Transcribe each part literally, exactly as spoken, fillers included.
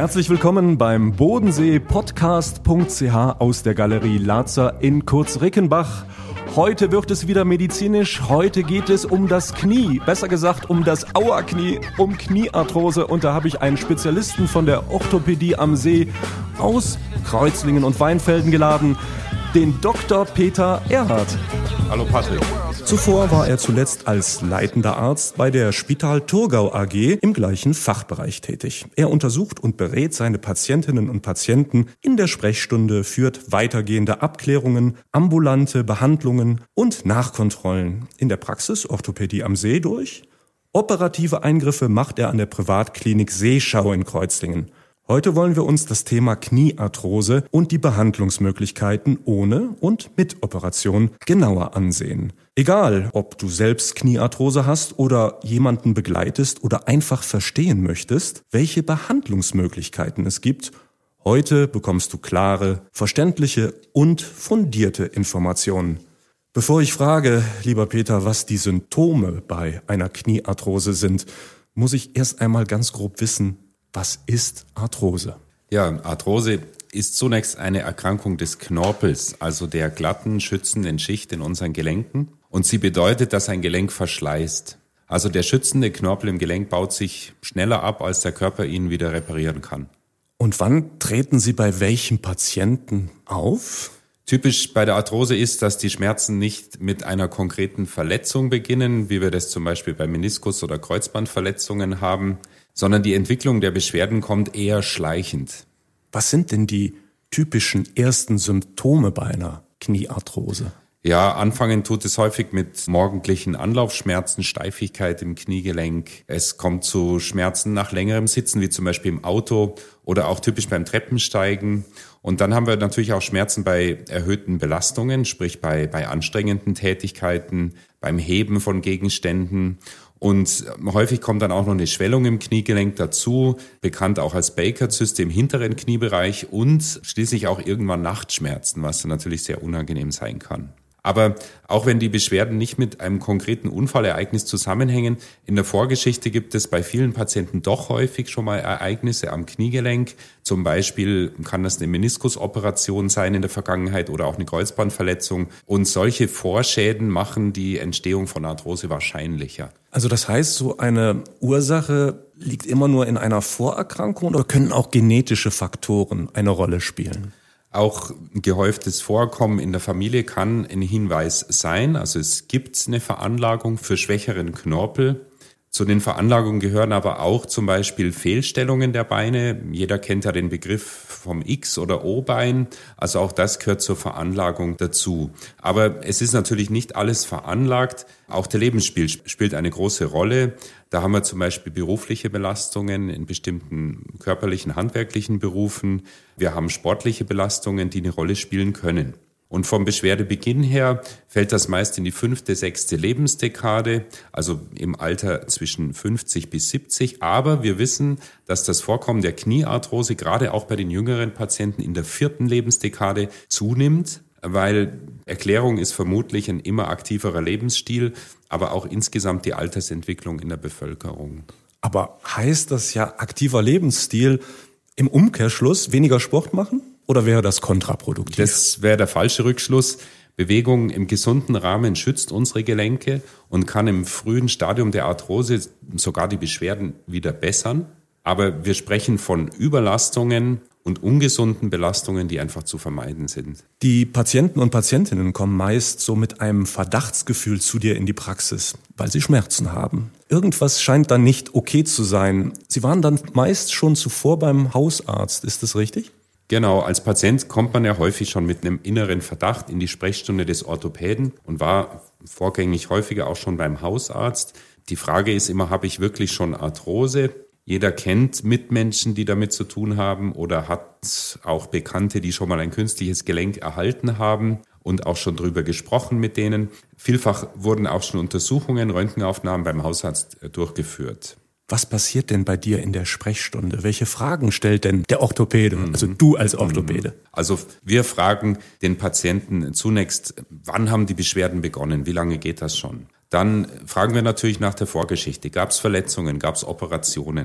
Herzlich willkommen beim Bodensee Podcast punkt c h aus der Galerie Lazer in Kurz-Rickenbach. Heute wird es wieder medizinisch, heute geht es um das Knie, besser gesagt um das Auerknie, um Kniearthrose, und da habe ich einen Spezialisten von der Orthopädie am See aus Kreuzlingen und Weinfelden geladen, den Doktor Peter Erhardt. Hallo Patrick. Zuvor war er zuletzt als leitender Arzt bei der Spital Thurgau A G im gleichen Fachbereich tätig. Er untersucht und berät seine Patientinnen und Patienten in der Sprechstunde, führt weitergehende Abklärungen, ambulante Behandlungen und Nachkontrollen in der Praxis Orthopädie am See durch. Operative Eingriffe macht er an der Privatklinik Seeschau in Kreuzlingen. Heute wollen wir uns das Thema Kniearthrose und die Behandlungsmöglichkeiten ohne und mit Operation genauer ansehen. Egal, ob du selbst Kniearthrose hast oder jemanden begleitest oder einfach verstehen möchtest, welche Behandlungsmöglichkeiten es gibt, heute bekommst du klare, verständliche und fundierte Informationen. Bevor ich frage, lieber Peter, was die Symptome bei einer Kniearthrose sind, muss ich erst einmal ganz grob wissen, was ist Arthrose? Ja, Arthrose ist zunächst eine Erkrankung des Knorpels, also der glatten, schützenden Schicht in unseren Gelenken. Und sie bedeutet, dass ein Gelenk verschleißt. Also der schützende Knorpel im Gelenk baut sich schneller ab, als der Körper ihn wieder reparieren kann. Und wann treten sie bei welchem Patienten auf? Typisch bei der Arthrose ist, dass die Schmerzen nicht mit einer konkreten Verletzung beginnen, wie wir das zum Beispiel bei Meniskus- oder Kreuzbandverletzungen haben, sondern die Entwicklung der Beschwerden kommt eher schleichend. Was sind denn die typischen ersten Symptome bei einer Kniearthrose? Ja, anfangen tut es häufig mit morgendlichen Anlaufschmerzen, Steifigkeit im Kniegelenk. Es kommt zu Schmerzen nach längerem Sitzen, wie zum Beispiel im Auto oder auch typisch beim Treppensteigen. Und dann haben wir natürlich auch Schmerzen bei erhöhten Belastungen, sprich bei, bei anstrengenden Tätigkeiten, beim Heben von Gegenständen. Und häufig kommt dann auch noch eine Schwellung im Kniegelenk dazu, bekannt auch als Baker-Zyste im hinteren Kniebereich, und schließlich auch irgendwann Nachtschmerzen, was dann natürlich sehr unangenehm sein kann. Aber auch wenn die Beschwerden nicht mit einem konkreten Unfallereignis zusammenhängen, in der Vorgeschichte gibt es bei vielen Patienten doch häufig schon mal Ereignisse am Kniegelenk. Zum Beispiel kann das eine Meniskusoperation sein in der Vergangenheit oder auch eine Kreuzbandverletzung. Und solche Vorschäden machen die Entstehung von Arthrose wahrscheinlicher. Also das heißt, so eine Ursache liegt immer nur in einer Vorerkrankung oder können auch genetische Faktoren eine Rolle spielen? Auch ein gehäuftes Vorkommen in der Familie kann ein Hinweis sein. Also es gibt eine Veranlagung für schwächeren Knorpel. Zu den Veranlagungen gehören aber auch zum Beispiel Fehlstellungen der Beine. Jeder kennt ja den Begriff vom X- oder O-Bein. Also auch das gehört zur Veranlagung dazu. Aber es ist natürlich nicht alles veranlagt. Auch der Lebensstil spielt eine große Rolle. Da haben wir zum Beispiel berufliche Belastungen in bestimmten körperlichen, handwerklichen Berufen. Wir haben sportliche Belastungen, die eine Rolle spielen können. Und vom Beschwerdebeginn her fällt das meist in die fünfte, sechste Lebensdekade, also im Alter zwischen fünfzig bis siebzig. Aber wir wissen, dass das Vorkommen der Kniearthrose gerade auch bei den jüngeren Patienten in der vierten Lebensdekade zunimmt, weil Erklärung ist vermutlich ein immer aktiverer Lebensstil, aber auch insgesamt die Altersentwicklung in der Bevölkerung. Aber heißt das ja aktiver Lebensstil im Umkehrschluss weniger Sport machen? Oder wäre das kontraproduktiv? Das wäre der falsche Rückschluss. Bewegung im gesunden Rahmen schützt unsere Gelenke und kann im frühen Stadium der Arthrose sogar die Beschwerden wieder bessern. Aber wir sprechen von Überlastungen und ungesunden Belastungen, die einfach zu vermeiden sind. Die Patienten und Patientinnen kommen meist so mit einem Verdachtsgefühl zu dir in die Praxis, weil sie Schmerzen haben. Irgendwas scheint dann nicht okay zu sein. Sie waren dann meist schon zuvor beim Hausarzt, ist das richtig? Genau, als Patient kommt man ja häufig schon mit einem inneren Verdacht in die Sprechstunde des Orthopäden und war vorgängig häufiger auch schon beim Hausarzt. Die Frage ist immer, habe ich wirklich schon Arthrose? Jeder kennt Mitmenschen, die damit zu tun haben, oder hat auch Bekannte, die schon mal ein künstliches Gelenk erhalten haben und auch schon drüber gesprochen mit denen. Vielfach wurden auch schon Untersuchungen, Röntgenaufnahmen beim Hausarzt durchgeführt. Was passiert denn bei dir in der Sprechstunde? Welche Fragen stellt denn der Orthopäde, mhm. also du als Orthopäde? Also wir fragen den Patienten zunächst, wann haben die Beschwerden begonnen? Wie lange geht das schon? Dann fragen wir natürlich nach der Vorgeschichte. Gab es Verletzungen? Gab es Operationen?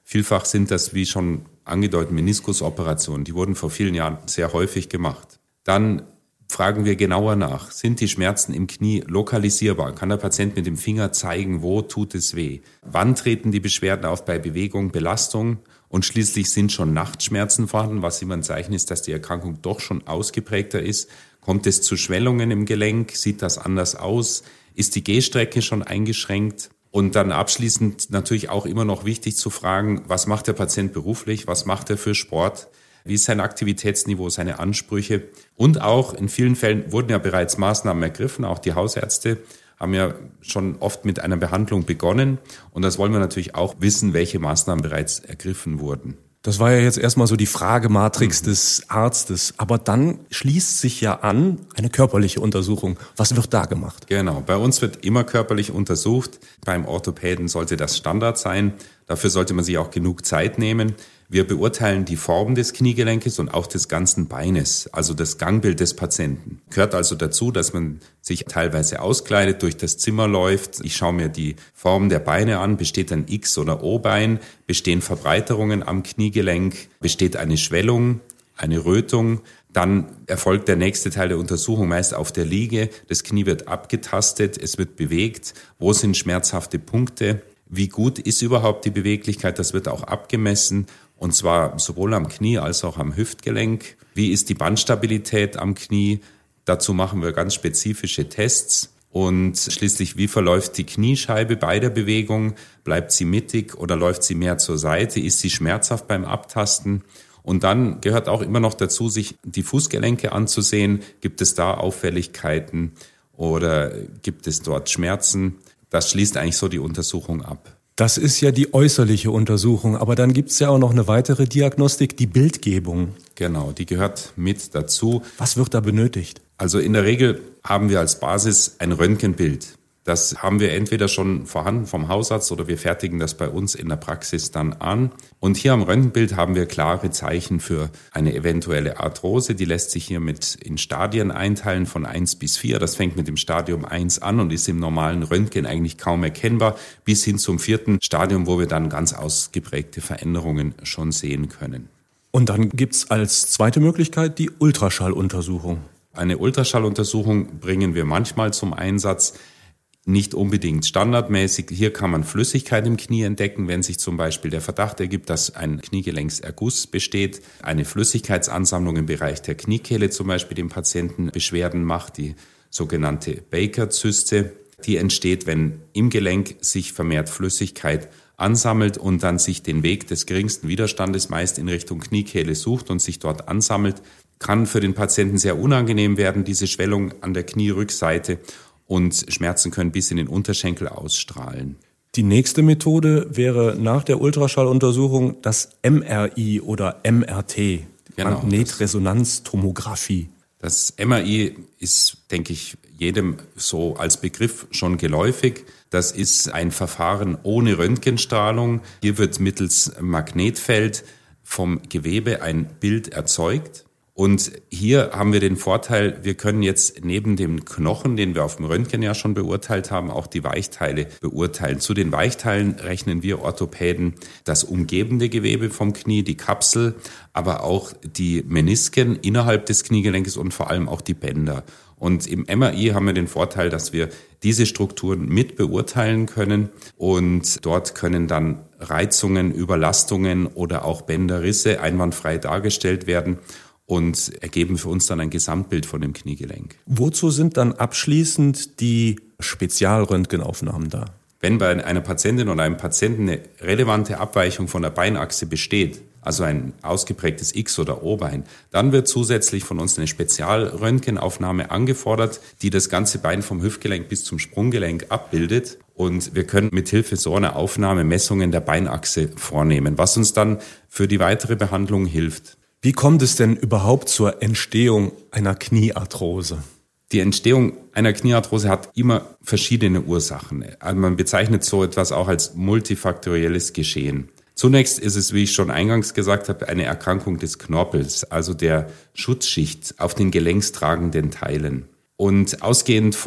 Vielfach sind das, wie schon angedeutet, Meniskusoperationen. Die wurden vor vielen Jahren sehr häufig gemacht. Dann fragen wir genauer nach. Sind die Schmerzen im Knie lokalisierbar? Kann der Patient mit dem Finger zeigen, wo tut es weh? Wann treten die Beschwerden auf bei Bewegung, Belastung? Und schließlich sind schon Nachtschmerzen vorhanden, was immer ein Zeichen ist, dass die Erkrankung doch schon ausgeprägter ist. Kommt es zu Schwellungen im Gelenk? Sieht das anders aus? Ist die Gehstrecke schon eingeschränkt? Und dann abschließend natürlich auch immer noch wichtig zu fragen, was macht der Patient beruflich? Was macht er für Sport? Wie ist sein Aktivitätsniveau, seine Ansprüche? Und auch in vielen Fällen wurden ja bereits Maßnahmen ergriffen. Auch die Hausärzte haben ja schon oft mit einer Behandlung begonnen. Und das wollen wir natürlich auch wissen, welche Maßnahmen bereits ergriffen wurden. Das war ja jetzt erstmal so die Fragematrix mhm. des Arztes. Aber dann schließt sich ja an eine körperliche Untersuchung. Was wird da gemacht? Genau, bei uns wird immer körperlich untersucht. Beim Orthopäden sollte das Standard sein. Dafür sollte man sich auch genug Zeit nehmen. Wir beurteilen die Form des Kniegelenkes und auch des ganzen Beines, also das Gangbild des Patienten. Gehört also dazu, dass man sich teilweise auskleidet, durch das Zimmer läuft. Ich schaue mir die Form der Beine an. Besteht ein X- oder O-Bein? Bestehen Verbreiterungen am Kniegelenk? Besteht eine Schwellung, eine Rötung? Dann erfolgt der nächste Teil der Untersuchung meist auf der Liege. Das Knie wird abgetastet, es wird bewegt. Wo sind schmerzhafte Punkte? Wie gut ist überhaupt die Beweglichkeit? Das wird auch abgemessen. Und zwar sowohl am Knie als auch am Hüftgelenk. Wie ist die Bandstabilität am Knie? Dazu machen wir ganz spezifische Tests. Und schließlich, wie verläuft die Kniescheibe bei der Bewegung? Bleibt sie mittig oder läuft sie mehr zur Seite? Ist sie schmerzhaft beim Abtasten? Und dann gehört auch immer noch dazu, sich die Fußgelenke anzusehen. Gibt es da Auffälligkeiten oder gibt es dort Schmerzen? Das schließt eigentlich so die Untersuchung ab. Das ist ja die äußerliche Untersuchung, aber dann gibt's ja auch noch eine weitere Diagnostik, die Bildgebung. Genau, die gehört mit dazu. Was wird da benötigt? Also in der Regel haben wir als Basis ein Röntgenbild. Das haben wir entweder schon vorhanden vom Hausarzt oder wir fertigen das bei uns in der Praxis dann an. Und hier am Röntgenbild haben wir klare Zeichen für eine eventuelle Arthrose. Die lässt sich hier mit in Stadien einteilen von eins bis vier. Das fängt mit dem Stadium eins an und ist im normalen Röntgen eigentlich kaum erkennbar, bis hin zum vierten Stadium, wo wir dann ganz ausgeprägte Veränderungen schon sehen können. Und dann gibt's als zweite Möglichkeit die Ultraschalluntersuchung. Eine Ultraschalluntersuchung bringen wir manchmal zum Einsatz. Nicht unbedingt standardmäßig. Hier kann man Flüssigkeit im Knie entdecken, wenn sich zum Beispiel der Verdacht ergibt, dass ein Kniegelenkserguss besteht. Eine Flüssigkeitsansammlung im Bereich der Kniekehle zum Beispiel dem Patienten Beschwerden macht, die sogenannte Baker-Zyste. Die entsteht, wenn im Gelenk sich vermehrt Flüssigkeit ansammelt und dann sich den Weg des geringsten Widerstandes meist in Richtung Kniekehle sucht und sich dort ansammelt. Kann für den Patienten sehr unangenehm werden, diese Schwellung an der Knierückseite. Und Schmerzen können bis in den Unterschenkel ausstrahlen. Die nächste Methode wäre nach der Ultraschalluntersuchung das M R I oder M R T, genau, Magnetresonanztomographie. Das M R I ist, denke ich, jedem so als Begriff schon geläufig. Das ist ein Verfahren ohne Röntgenstrahlung. Hier wird mittels Magnetfeld vom Gewebe ein Bild erzeugt. Und hier haben wir den Vorteil, wir können jetzt neben dem Knochen, den wir auf dem Röntgen ja schon beurteilt haben, auch die Weichteile beurteilen. Zu den Weichteilen rechnen wir Orthopäden das umgebende Gewebe vom Knie, die Kapsel, aber auch die Menisken innerhalb des Kniegelenkes und vor allem auch die Bänder. Und im M R I haben wir den Vorteil, dass wir diese Strukturen mit beurteilen können und dort können dann Reizungen, Überlastungen oder auch Bänderrisse einwandfrei dargestellt werden und ergeben für uns dann ein Gesamtbild von dem Kniegelenk. Wozu sind dann abschließend die Spezialröntgenaufnahmen da? Wenn bei einer Patientin oder einem Patienten eine relevante Abweichung von der Beinachse besteht, also ein ausgeprägtes X- oder O-Bein, dann wird zusätzlich von uns eine Spezialröntgenaufnahme angefordert, die das ganze Bein vom Hüftgelenk bis zum Sprunggelenk abbildet. Und wir können mithilfe so einer Aufnahme Messungen der Beinachse vornehmen, was uns dann für die weitere Behandlung hilft. Wie kommt es denn überhaupt zur Entstehung einer Kniearthrose? Die Entstehung einer Kniearthrose hat immer verschiedene Ursachen. Also man bezeichnet so etwas auch als multifaktorielles Geschehen. Zunächst ist es, wie ich schon eingangs gesagt habe, eine Erkrankung des Knorpels, also der Schutzschicht auf den gelenkstragenden Teilen. Und ausgehend von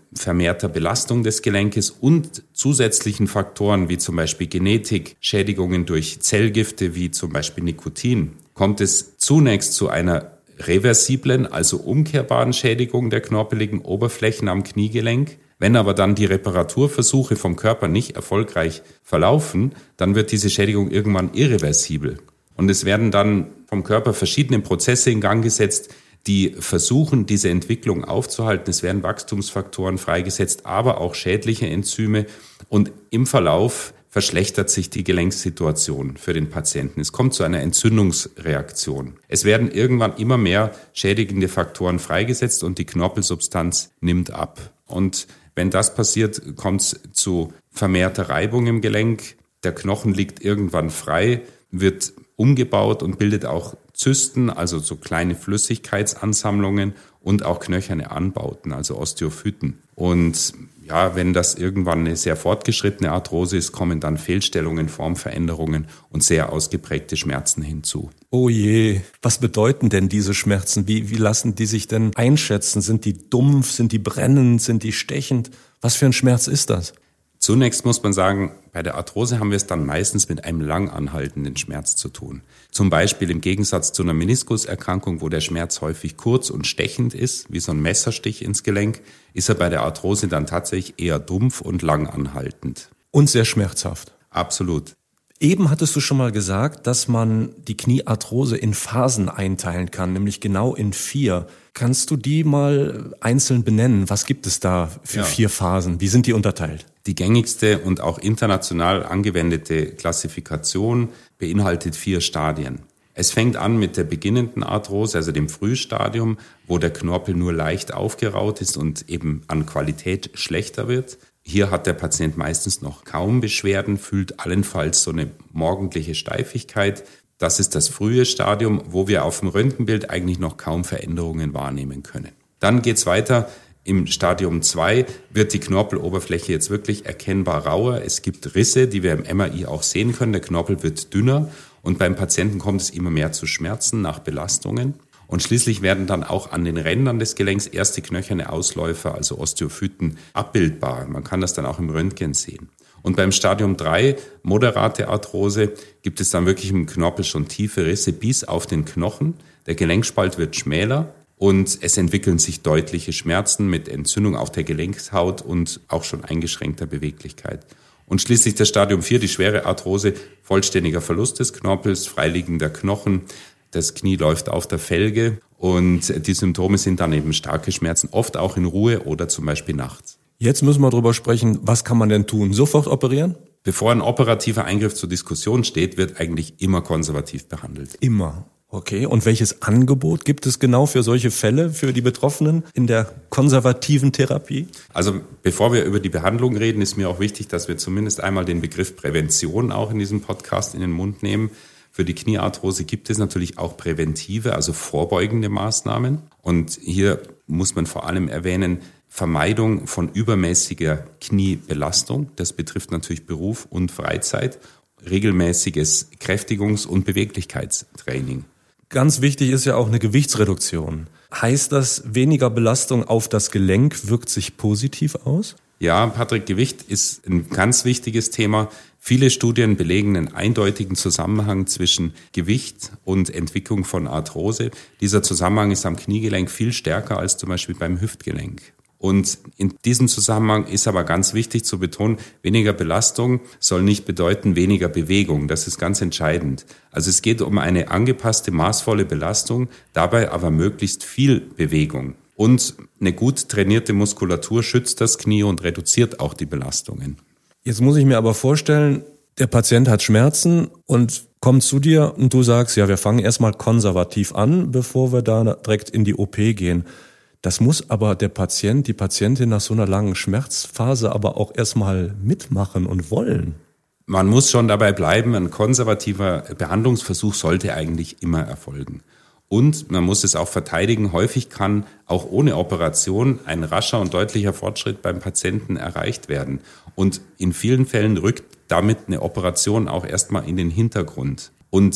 vermehrter Belastung des Gelenkes und zusätzlichen Faktoren wie zum Beispiel Genetik, Schädigungen durch Zellgifte wie zum Beispiel Nikotin, kommt es zunächst zu einer reversiblen, also umkehrbaren Schädigung der knorpeligen Oberflächen am Kniegelenk. Wenn aber dann die Reparaturversuche vom Körper nicht erfolgreich verlaufen, dann wird diese Schädigung irgendwann irreversibel. Und es werden dann vom Körper verschiedene Prozesse in Gang gesetzt, die versuchen, diese Entwicklung aufzuhalten. Es werden Wachstumsfaktoren freigesetzt, aber auch schädliche Enzyme. Und im Verlauf verschlechtert sich die Gelenksituation für den Patienten. Es kommt zu einer Entzündungsreaktion. Es werden irgendwann immer mehr schädigende Faktoren freigesetzt und die Knorpelsubstanz nimmt ab. Und wenn das passiert, kommt es zu vermehrter Reibung im Gelenk. Der Knochen liegt irgendwann frei, wird umgebaut und bildet auch Zysten, also so kleine Flüssigkeitsansammlungen und auch knöcherne Anbauten, also Osteophyten. Und ja, wenn das irgendwann eine sehr fortgeschrittene Arthrose ist, kommen dann Fehlstellungen, Formveränderungen und sehr ausgeprägte Schmerzen hinzu. Oh je, was bedeuten denn diese Schmerzen? Wie, wie lassen die sich denn einschätzen? Sind die dumpf, sind die brennend, sind die stechend? Was für ein Schmerz ist das? Zunächst muss man sagen, bei der Arthrose haben wir es dann meistens mit einem lang anhaltenden Schmerz zu tun. Zum Beispiel im Gegensatz zu einer Meniskuserkrankung, wo der Schmerz häufig kurz und stechend ist, wie so ein Messerstich ins Gelenk, ist er bei der Arthrose dann tatsächlich eher dumpf und lang anhaltend. Und sehr schmerzhaft. Absolut. Eben hattest du schon mal gesagt, dass man die Kniearthrose in Phasen einteilen kann, nämlich genau in vier. Kannst du die mal einzeln benennen? Was gibt es da für ja. vier Phasen? Wie sind die unterteilt? Die gängigste und auch international angewendete Klassifikation beinhaltet vier Stadien. Es fängt an mit der beginnenden Arthrose, also dem Frühstadium, wo der Knorpel nur leicht aufgeraut ist und eben an Qualität schlechter wird. Hier hat der Patient meistens noch kaum Beschwerden, fühlt allenfalls so eine morgendliche Steifigkeit. Das ist das frühe Stadium, wo wir auf dem Röntgenbild eigentlich noch kaum Veränderungen wahrnehmen können. Dann geht's weiter. Im Stadium zwei wird die Knorpeloberfläche jetzt wirklich erkennbar rauer. Es gibt Risse, die wir im M R I auch sehen können. Der Knorpel wird dünner und beim Patienten kommt es immer mehr zu Schmerzen nach Belastungen. Und schließlich werden dann auch an den Rändern des Gelenks erste knöcherne Ausläufer, also Osteophyten, abbildbar. Man kann das dann auch im Röntgen sehen. Und beim Stadium drei, moderate Arthrose, gibt es dann wirklich im Knorpel schon tiefe Risse bis auf den Knochen. Der Gelenkspalt wird schmäler. Und es entwickeln sich deutliche Schmerzen mit Entzündung auf der Gelenkshaut und auch schon eingeschränkter Beweglichkeit. Und schließlich das Stadium vier, die schwere Arthrose, vollständiger Verlust des Knorpels, freiliegender Knochen, das Knie läuft auf der Felge und die Symptome sind dann eben starke Schmerzen, oft auch in Ruhe oder zum Beispiel nachts. Jetzt müssen wir darüber sprechen, was kann man denn tun? Sofort operieren? Bevor ein operativer Eingriff zur Diskussion steht, wird eigentlich immer konservativ behandelt. Immer? Okay, und welches Angebot gibt es genau für solche Fälle, für die Betroffenen in der konservativen Therapie? Also bevor wir über die Behandlung reden, ist mir auch wichtig, dass wir zumindest einmal den Begriff Prävention auch in diesem Podcast in den Mund nehmen. Für die Kniearthrose gibt es natürlich auch präventive, also vorbeugende Maßnahmen. Und hier muss man vor allem erwähnen, Vermeidung von übermäßiger Kniebelastung. Das betrifft natürlich Beruf und Freizeit. Regelmäßiges Kräftigungs- und Beweglichkeitstraining. Ganz wichtig ist ja auch eine Gewichtsreduktion. Heißt das, weniger Belastung auf das Gelenk wirkt sich positiv aus? Ja, Patrick, Gewicht ist ein ganz wichtiges Thema. Viele Studien belegen einen eindeutigen Zusammenhang zwischen Gewicht und Entwicklung von Arthrose. Dieser Zusammenhang ist am Kniegelenk viel stärker als zum Beispiel beim Hüftgelenk. Und in diesem Zusammenhang ist aber ganz wichtig zu betonen, weniger Belastung soll nicht bedeuten weniger Bewegung. Das ist ganz entscheidend. Also es geht um eine angepasste, maßvolle Belastung, dabei aber möglichst viel Bewegung. Und eine gut trainierte Muskulatur schützt das Knie und reduziert auch die Belastungen. Jetzt muss ich mir aber vorstellen, der Patient hat Schmerzen und kommt zu dir und du sagst, ja, wir fangen erstmal konservativ an, bevor wir da direkt in die O P gehen. Das muss aber der Patient, die Patientin nach so einer langen Schmerzphase aber auch erstmal mitmachen und wollen. Man muss schon dabei bleiben, ein konservativer Behandlungsversuch sollte eigentlich immer erfolgen. Und man muss es auch verteidigen, häufig kann auch ohne Operation ein rascher und deutlicher Fortschritt beim Patienten erreicht werden. Und in vielen Fällen rückt damit eine Operation auch erstmal in den Hintergrund. Und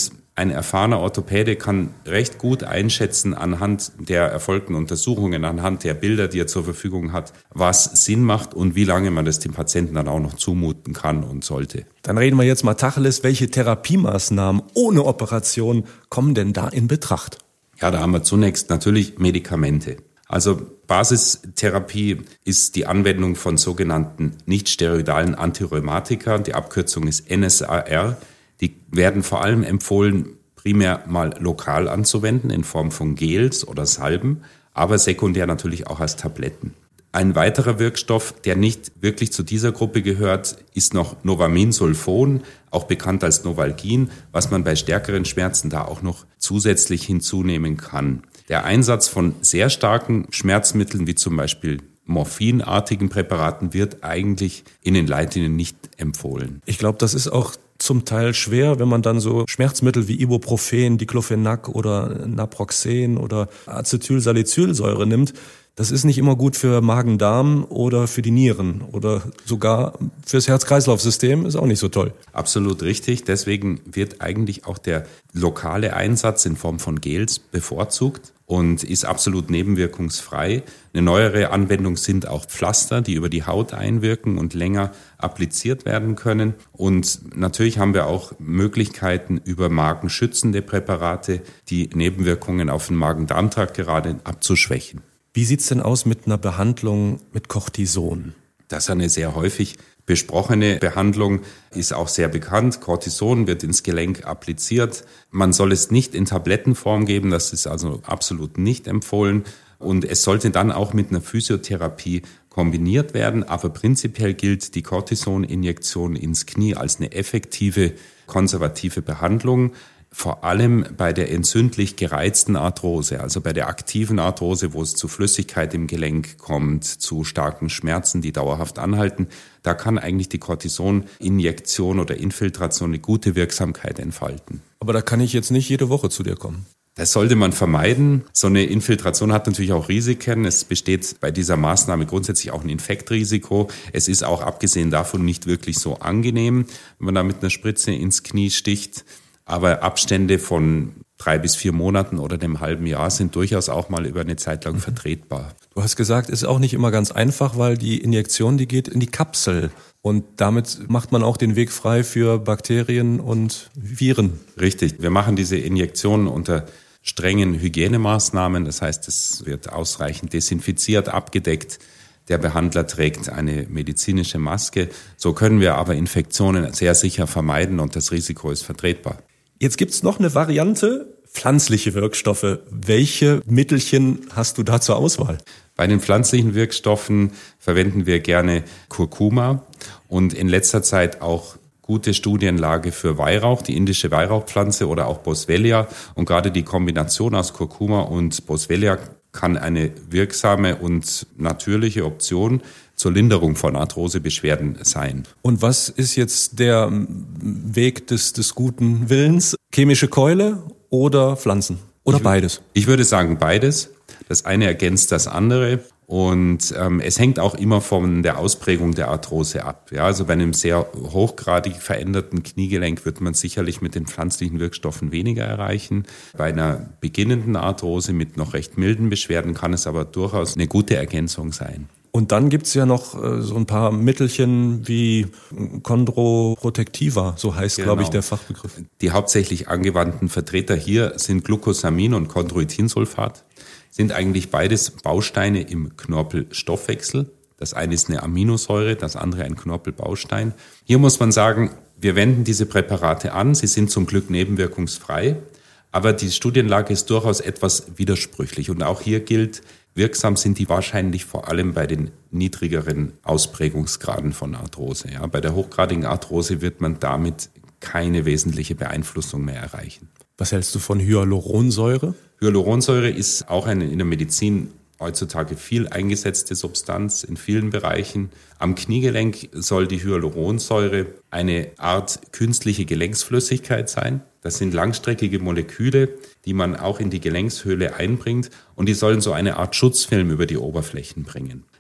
ein erfahrener Orthopäde kann recht gut einschätzen anhand der erfolgten Untersuchungen, anhand der Bilder, die er zur Verfügung hat, was Sinn macht und wie lange man das dem Patienten dann auch noch zumuten kann und sollte. Dann reden wir jetzt mal Tacheles, welche Therapiemaßnahmen ohne Operation kommen denn da in Betracht? Ja, da haben wir zunächst natürlich Medikamente. Also Basistherapie ist die Anwendung von sogenannten nichtsteroidalen Antirheumatika. Die Abkürzung ist N S A R. Die werden vor allem empfohlen, primär mal lokal anzuwenden in Form von Gels oder Salben, aber sekundär natürlich auch als Tabletten. Ein weiterer Wirkstoff, der nicht wirklich zu dieser Gruppe gehört, ist noch Novaminsulfon, auch bekannt als Novalgin, was man bei stärkeren Schmerzen da auch noch zusätzlich hinzunehmen kann. Der Einsatz von sehr starken Schmerzmitteln, wie zum Beispiel morphinartigen Präparaten, wird eigentlich in den Leitlinien nicht empfohlen. Ich glaube, das ist auch zum Teil schwer, wenn man dann so Schmerzmittel wie Ibuprofen, Diclofenac oder Naproxen oder Acetylsalicylsäure nimmt. Das ist nicht immer gut für Magen-Darm oder für die Nieren oder sogar fürs Herz-Kreislauf-System ist auch nicht so toll. Absolut richtig. Deswegen wird eigentlich auch der lokale Einsatz in Form von Gels bevorzugt und ist absolut nebenwirkungsfrei. Eine neuere Anwendung sind auch Pflaster, die über die Haut einwirken und länger appliziert werden können. Und natürlich haben wir auch Möglichkeiten über magenschützende Präparate, die Nebenwirkungen auf den Magen-Darm-Trakt gerade abzuschwächen. Wie sieht's denn aus mit einer Behandlung mit Cortison? Das ist eine sehr häufig besprochene Behandlung, ist auch sehr bekannt. Cortison wird ins Gelenk appliziert. Man soll es nicht in Tablettenform geben, das ist also absolut nicht empfohlen. Und es sollte dann auch mit einer Physiotherapie kombiniert werden. Aber prinzipiell gilt die Cortison-Injektion ins Knie als eine effektive, konservative Behandlung. Vor allem bei der entzündlich gereizten Arthrose, also bei der aktiven Arthrose, wo es zu Flüssigkeit im Gelenk kommt, zu starken Schmerzen, die dauerhaft anhalten, da kann eigentlich die Cortison-Injektion oder Infiltration eine gute Wirksamkeit entfalten. Aber da kann ich jetzt nicht jede Woche zu dir kommen. Das sollte man vermeiden. So eine Infiltration hat natürlich auch Risiken. Es besteht bei dieser Maßnahme grundsätzlich auch ein Infektrisiko. Es ist auch abgesehen davon nicht wirklich so angenehm, wenn man da mit einer Spritze ins Knie sticht. Aber Abstände von drei bis vier Monaten oder einem halben Jahr sind durchaus auch mal über eine Zeit lang vertretbar. Du hast gesagt, es ist auch nicht immer ganz einfach, weil die Injektion, die geht in die Kapsel. Und damit macht man auch den Weg frei für Bakterien und Viren. Richtig. Wir machen diese Injektionen unter strengen Hygienemaßnahmen. Das heißt, es wird ausreichend desinfiziert, abgedeckt. Der Behandler trägt eine medizinische Maske. So können wir aber Infektionen sehr sicher vermeiden und das Risiko ist vertretbar. Jetzt gibt's noch eine Variante, pflanzliche Wirkstoffe. Welche Mittelchen hast du da zur Auswahl? Bei den pflanzlichen Wirkstoffen verwenden wir gerne Kurkuma und in letzter Zeit auch gute Studienlage für Weihrauch, die indische Weihrauchpflanze oder auch Boswellia. Und gerade die Kombination aus Kurkuma und Boswellia kann eine wirksame und natürliche Option zur Linderung von Arthrosebeschwerden sein. Und was ist jetzt der Weg des, des guten Willens? Chemische Keule oder Pflanzen? Oder ich, beides? Ich würde sagen beides. Das eine ergänzt das andere. Und ähm, es hängt auch immer von der Ausprägung der Arthrose ab. Ja, also bei einem sehr hochgradig veränderten Kniegelenk wird man sicherlich mit den pflanzlichen Wirkstoffen weniger erreichen. Bei einer beginnenden Arthrose mit noch recht milden Beschwerden kann es aber durchaus eine gute Ergänzung sein. Und dann gibt's ja noch äh, so ein paar Mittelchen wie Chondroprotectiva, so heißt, genau, glaube ich, der Fachbegriff. Die hauptsächlich angewandten Vertreter hier sind Glucosamin und Chondroitinsulfat. Sind eigentlich beides Bausteine im Knorpelstoffwechsel. Das eine ist eine Aminosäure, das andere ein Knorpelbaustein. Hier muss man sagen, wir wenden diese Präparate an. Sie sind zum Glück nebenwirkungsfrei. Aber die Studienlage ist durchaus etwas widersprüchlich. Und auch hier gilt, wirksam sind die wahrscheinlich vor allem bei den niedrigeren Ausprägungsgraden von Arthrose. Ja, bei der hochgradigen Arthrose wird man damit keine wesentliche Beeinflussung mehr erreichen. Was hältst du von Hyaluronsäure? Hyaluronsäure ist auch eine in der Medizin heutzutage viel eingesetzte Substanz in vielen Bereichen. Am Kniegelenk soll die Hyaluronsäure eine Art künstliche Gelenksflüssigkeit sein. Das sind langstreckige Moleküle, die man auch in die Gelenkshöhle einbringt und die sollen so eine Art Schutzfilm über die Oberflächen bringen.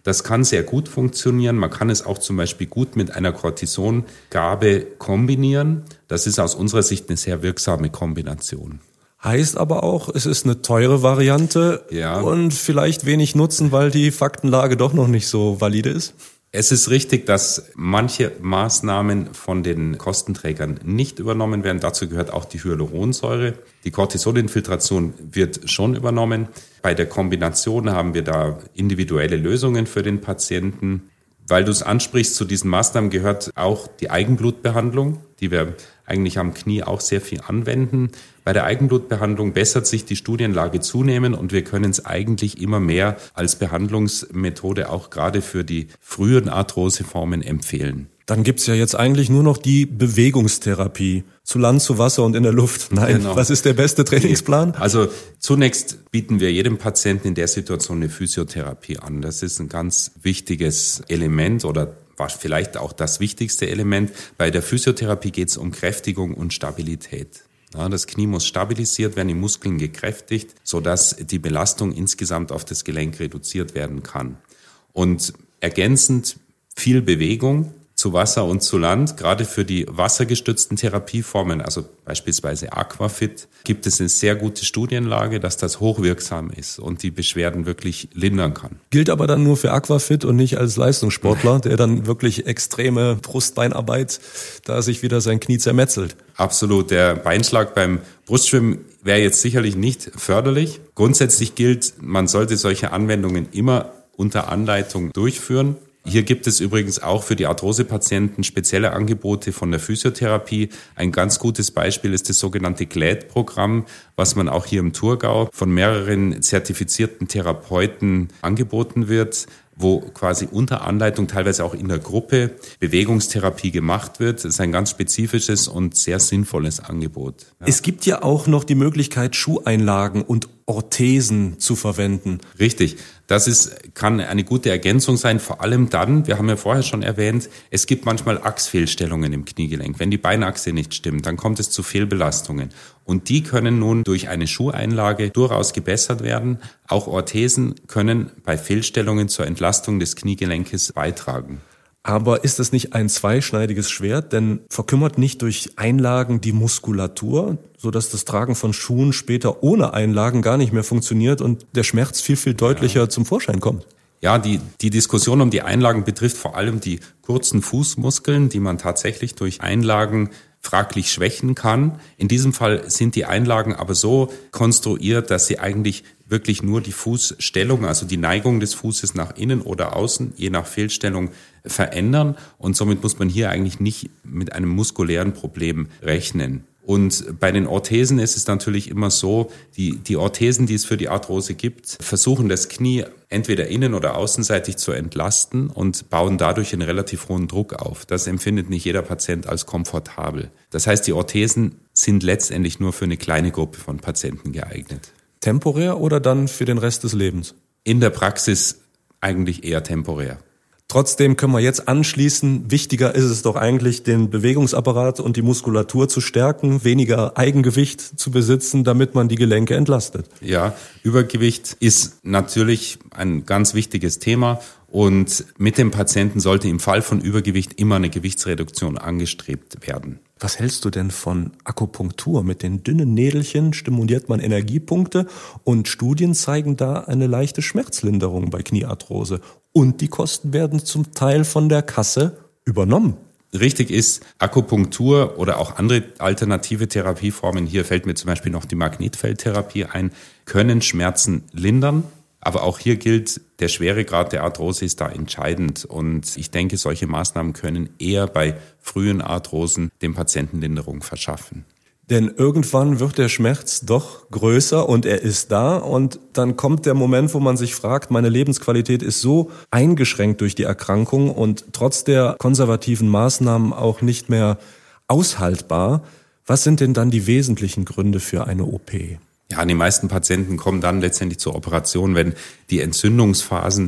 Das kann sehr gut funktionieren. Man kann es auch zum Beispiel gut mit einer Cortisongabe kombinieren. Das ist aus unserer Sicht eine sehr wirksame Kombination. Heißt aber auch, es ist eine teure Variante ja. und vielleicht wenig Nutzen, weil die Faktenlage doch noch nicht so valide ist? Es ist richtig, dass manche Maßnahmen von den Kostenträgern nicht übernommen werden. Dazu gehört auch die Hyaluronsäure. Die Cortisoninfiltration wird schon übernommen. Bei der Kombination haben wir da individuelle Lösungen für den Patienten. Weil du es ansprichst, zu diesen Maßnahmen gehört auch die Eigenblutbehandlung, die wir eigentlich am Knie auch sehr viel anwenden. Bei der Eigenblutbehandlung bessert sich die Studienlage zunehmend und wir können es eigentlich immer mehr als Behandlungsmethode auch gerade für die frühen Arthroseformen empfehlen. Dann gibt's ja jetzt eigentlich nur noch die Bewegungstherapie. Zu Land, zu Wasser und in der Luft. Nein, genau. Was ist der beste Trainingsplan? Also zunächst bieten wir jedem Patienten in der Situation eine Physiotherapie an. Das ist ein ganz wichtiges Element oder war vielleicht auch das wichtigste Element. Bei der Physiotherapie geht es um Kräftigung und Stabilität. Ja, das Knie muss stabilisiert werden, die Muskeln gekräftigt, sodass die Belastung insgesamt auf das Gelenk reduziert werden kann. Und ergänzend viel Bewegung zu Wasser und zu Land. Gerade für die wassergestützten Therapieformen, also beispielsweise Aquafit, gibt es eine sehr gute Studienlage, dass das hochwirksam ist und die Beschwerden wirklich lindern kann. Gilt aber dann nur für Aquafit und nicht als Leistungssportler, der dann wirklich extreme Brustbeinarbeit, da sich wieder sein Knie zermetzelt. Absolut. Der Beinschlag beim Brustschwimmen wäre jetzt sicherlich nicht förderlich. Grundsätzlich gilt, man sollte solche Anwendungen immer unter Anleitung durchführen. Hier gibt es übrigens auch für die Arthrosepatienten spezielle Angebote von der Physiotherapie. Ein ganz gutes Beispiel ist das sogenannte G L A D-Programm, was man auch hier im Thurgau von mehreren zertifizierten Therapeuten angeboten wird, wo quasi unter Anleitung, teilweise auch in der Gruppe, Bewegungstherapie gemacht wird. Das ist ein ganz spezifisches und sehr sinnvolles Angebot. Ja. Es gibt ja auch noch die Möglichkeit, Schuheinlagen und Orthesen zu verwenden. Richtig. Das ist, kann eine gute Ergänzung sein, vor allem dann, wir haben ja vorher schon erwähnt, es gibt manchmal Achsfehlstellungen im Kniegelenk. Wenn die Beinachse nicht stimmt, dann kommt es zu Fehlbelastungen. Und die können nun durch eine Schuheinlage durchaus gebessert werden. Auch Orthesen können bei Fehlstellungen zur Entlastung des Kniegelenkes beitragen. Aber ist das nicht ein zweischneidiges Schwert? Denn verkümmert nicht durch Einlagen die Muskulatur, sodass das Tragen von Schuhen später ohne Einlagen gar nicht mehr funktioniert und der Schmerz viel, viel deutlicher ja. zum Vorschein kommt? Ja, die, die Diskussion um die Einlagen betrifft vor allem die kurzen Fußmuskeln, die man tatsächlich durch Einlagen fraglich schwächen kann. In diesem Fall sind die Einlagen aber so konstruiert, dass sie eigentlich wirklich nur die Fußstellung, also die Neigung des Fußes nach innen oder außen, je nach Fehlstellung, verändern. Und somit muss man hier eigentlich nicht mit einem muskulären Problem rechnen. Und bei den Orthesen ist es natürlich immer so, die, die Orthesen, die es für die Arthrose gibt, versuchen das Knie entweder innen- oder außenseitig zu entlasten und bauen dadurch einen relativ hohen Druck auf. Das empfindet nicht jeder Patient als komfortabel. Das heißt, die Orthesen sind letztendlich nur für eine kleine Gruppe von Patienten geeignet. Temporär oder dann für den Rest des Lebens? In der Praxis eigentlich eher temporär. Trotzdem können wir jetzt anschließen, wichtiger ist es doch eigentlich, den Bewegungsapparat und die Muskulatur zu stärken, weniger Eigengewicht zu besitzen, damit man die Gelenke entlastet. Ja, Übergewicht ist natürlich ein ganz wichtiges Thema und mit dem Patienten sollte im Fall von Übergewicht immer eine Gewichtsreduktion angestrebt werden. Was hältst du denn von Akupunktur? Mit den dünnen Nädelchen stimuliert man Energiepunkte und Studien zeigen da eine leichte Schmerzlinderung bei Kniearthrose. Und die Kosten werden zum Teil von der Kasse übernommen. Richtig ist, Akupunktur oder auch andere alternative Therapieformen, hier fällt mir zum Beispiel noch die Magnetfeldtherapie ein, können Schmerzen lindern. Aber auch hier gilt, der Schweregrad der Arthrose ist da entscheidend. Und ich denke, solche Maßnahmen können eher bei frühen Arthrosen dem Patienten Linderung verschaffen. Denn irgendwann wird der Schmerz doch größer und er ist da. Und dann kommt der Moment, wo man sich fragt, meine Lebensqualität ist so eingeschränkt durch die Erkrankung und trotz der konservativen Maßnahmen auch nicht mehr aushaltbar. Was sind denn dann die wesentlichen Gründe für eine O P? Ja, die meisten Patienten kommen dann letztendlich zur Operation, wenn die Entzündungsphasen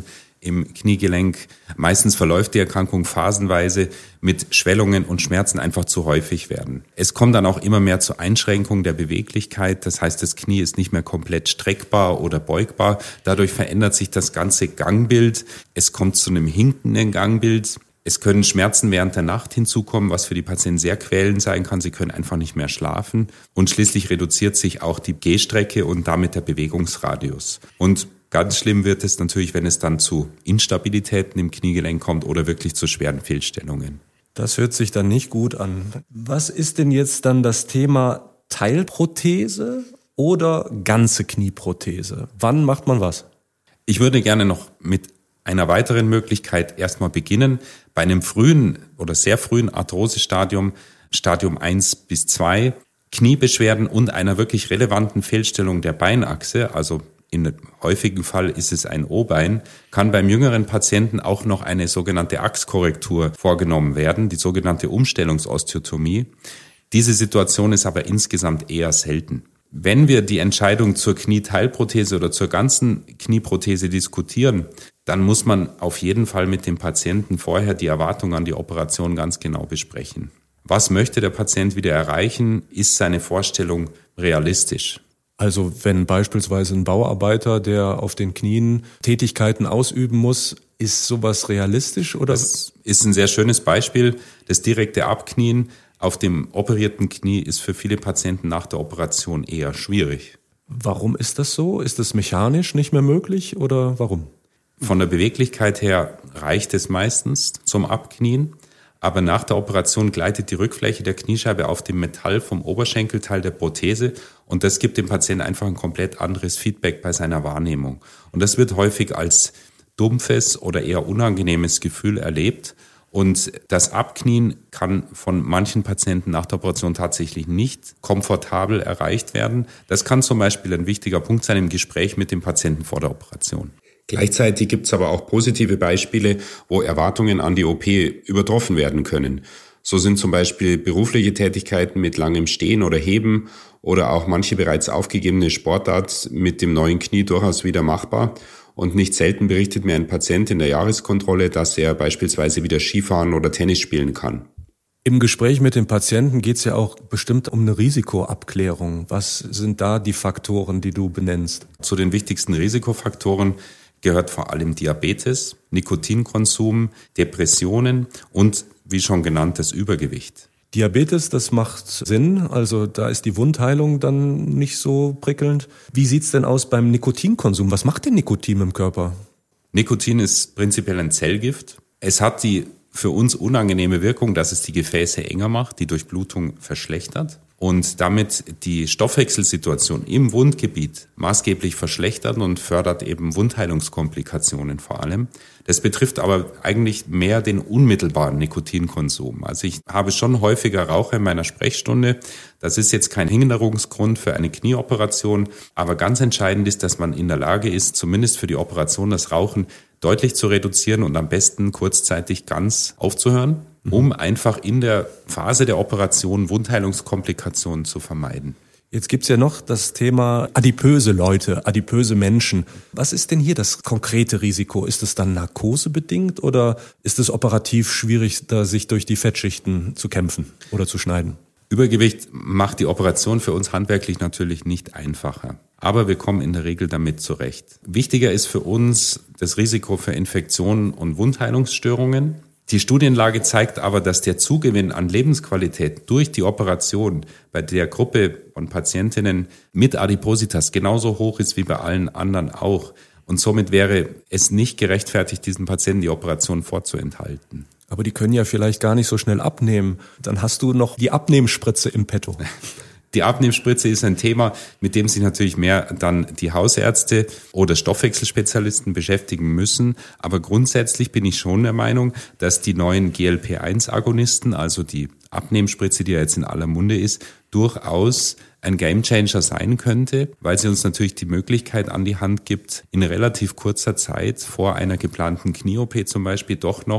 im Kniegelenk. Meistens verläuft die Erkrankung phasenweise mit Schwellungen und Schmerzen einfach zu häufig werden. Es kommt dann auch immer mehr zur Einschränkung der Beweglichkeit. Das heißt, das Knie ist nicht mehr komplett streckbar oder beugbar. Dadurch verändert sich das ganze Gangbild. Es kommt zu einem hinkenden Gangbild. Es können Schmerzen während der Nacht hinzukommen, was für die Patienten sehr quälend sein kann. Sie können einfach nicht mehr schlafen. Und schließlich reduziert sich auch die Gehstrecke und damit der Bewegungsradius. Und ganz schlimm wird es natürlich, wenn es dann zu Instabilitäten im Kniegelenk kommt oder wirklich zu schweren Fehlstellungen. Das hört sich dann nicht gut an. Was ist denn jetzt dann das Thema Teilprothese oder ganze Knieprothese? Wann macht man was? Ich würde gerne noch mit einer weiteren Möglichkeit erstmal beginnen. Bei einem frühen oder sehr frühen Arthrosestadium, Stadium eins bis zwei, Kniebeschwerden und einer wirklich relevanten Fehlstellung der Beinachse, also in einem häufigen Fall ist es ein O-Bein, kann beim jüngeren Patienten auch noch eine sogenannte Achskorrektur vorgenommen werden, die sogenannte Umstellungsosteotomie. Diese Situation ist aber insgesamt eher selten. Wenn wir die Entscheidung zur Knieteilprothese oder zur ganzen Knieprothese diskutieren, dann muss man auf jeden Fall mit dem Patienten vorher die Erwartung an die Operation ganz genau besprechen. Was möchte der Patient wieder erreichen? Ist seine Vorstellung realistisch? Also wenn beispielsweise ein Bauarbeiter, der auf den Knien Tätigkeiten ausüben muss, ist sowas realistisch oder? Das ist ein sehr schönes Beispiel. Das direkte Abknien auf dem operierten Knie ist für viele Patienten nach der Operation eher schwierig. Warum ist das so? Ist es mechanisch nicht mehr möglich oder warum? Von der Beweglichkeit her reicht es meistens zum Abknien, aber nach der Operation gleitet die Rückfläche der Kniescheibe auf dem Metall vom Oberschenkelteil der Prothese und das gibt dem Patienten einfach ein komplett anderes Feedback bei seiner Wahrnehmung. Und das wird häufig als dumpfes oder eher unangenehmes Gefühl erlebt. Und das Abknien kann von manchen Patienten nach der Operation tatsächlich nicht komfortabel erreicht werden. Das kann zum Beispiel ein wichtiger Punkt sein im Gespräch mit dem Patienten vor der Operation. Gleichzeitig gibt es aber auch positive Beispiele, wo Erwartungen an die O P übertroffen werden können. So sind zum Beispiel berufliche Tätigkeiten mit langem Stehen oder Heben oder auch manche bereits aufgegebene Sportart mit dem neuen Knie durchaus wieder machbar. Und nicht selten berichtet mir ein Patient in der Jahreskontrolle, dass er beispielsweise wieder Skifahren oder Tennis spielen kann. Im Gespräch mit dem Patienten geht es ja auch bestimmt um eine Risikoabklärung. Was sind da die Faktoren, die du benennst? Zu den wichtigsten Risikofaktoren gehört vor allem Diabetes, Nikotinkonsum, Depressionen und, wie schon genannt, das Übergewicht. Diabetes, das macht Sinn, also da ist die Wundheilung dann nicht so prickelnd. Wie sieht's denn aus beim Nikotinkonsum? Was macht denn Nikotin im Körper? Nikotin ist prinzipiell ein Zellgift. Es hat die für uns unangenehme Wirkung, dass es die Gefäße enger macht, die Durchblutung verschlechtert und damit die Stoffwechselsituation im Wundgebiet maßgeblich verschlechtert und fördert eben Wundheilungskomplikationen vor allem. Das betrifft aber eigentlich mehr den unmittelbaren Nikotinkonsum. Also ich habe schon häufiger Raucher in meiner Sprechstunde. Das ist jetzt kein Hinderungsgrund für eine Knieoperation, aber ganz entscheidend ist, dass man in der Lage ist, zumindest für die Operation das Rauchen deutlich zu reduzieren und am besten kurzzeitig ganz aufzuhören, um einfach in der Phase der Operation Wundheilungskomplikationen zu vermeiden. Jetzt gibt's ja noch das Thema adipöse Leute, adipöse Menschen. Was ist denn hier das konkrete Risiko? Ist es dann narkosebedingt oder ist es operativ schwierig, da sich durch die Fettschichten zu kämpfen oder zu schneiden? Übergewicht macht die Operation für uns handwerklich natürlich nicht einfacher. Aber wir kommen in der Regel damit zurecht. Wichtiger ist für uns das Risiko für Infektionen und Wundheilungsstörungen. Die Studienlage zeigt aber, dass der Zugewinn an Lebensqualität durch die Operation bei der Gruppe von Patientinnen mit Adipositas genauso hoch ist wie bei allen anderen auch. Und somit wäre es nicht gerechtfertigt, diesen Patienten die Operation vorzuenthalten. Aber die können ja vielleicht gar nicht so schnell abnehmen. Dann hast du noch die Abnehmspritze im Petto. Die Abnehmspritze ist ein Thema, mit dem sich natürlich mehr dann die Hausärzte oder Stoffwechselspezialisten beschäftigen müssen. Aber grundsätzlich bin ich schon der Meinung, dass die neuen G L P eins Agonisten, also die Abnehmspritze, die ja jetzt in aller Munde ist, durchaus ein Gamechanger sein könnte, weil sie uns natürlich die Möglichkeit an die Hand gibt, in relativ kurzer Zeit vor einer geplanten Knie-O P zum Beispiel doch noch